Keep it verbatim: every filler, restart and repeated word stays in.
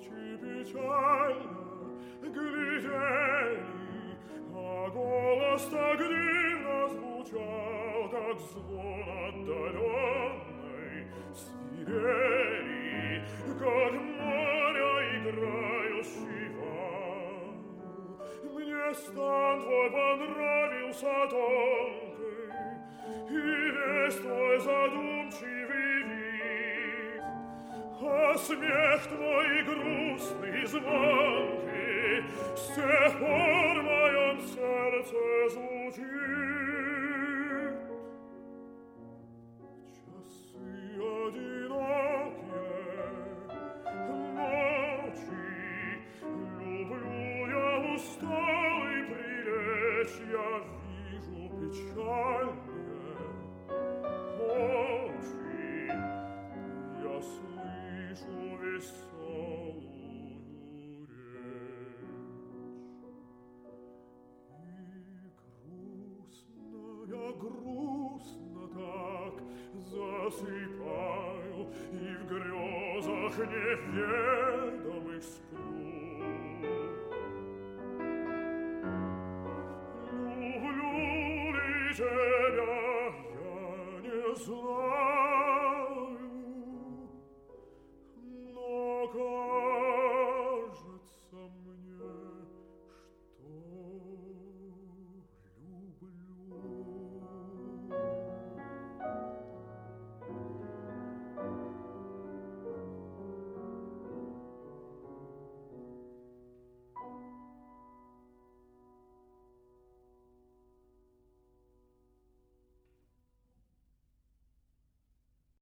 очи печально глядели, а голос так дивно звучал, как звон отдаленной свирели, как море играющий вал. Мне стан твой понравился тонкий, и весь твой задумчивый вид, а смех твой грустный и звонкий с тех пор в моем сердце звучит. Часы одинокие, ночи, люблю я усталый прилечь, я вижу печальные очи, я слышу веселую речь. И грустно, я грустно так засыпаю, и в грезах неведомых сплю. Люблю ли тебя я не знаю, но как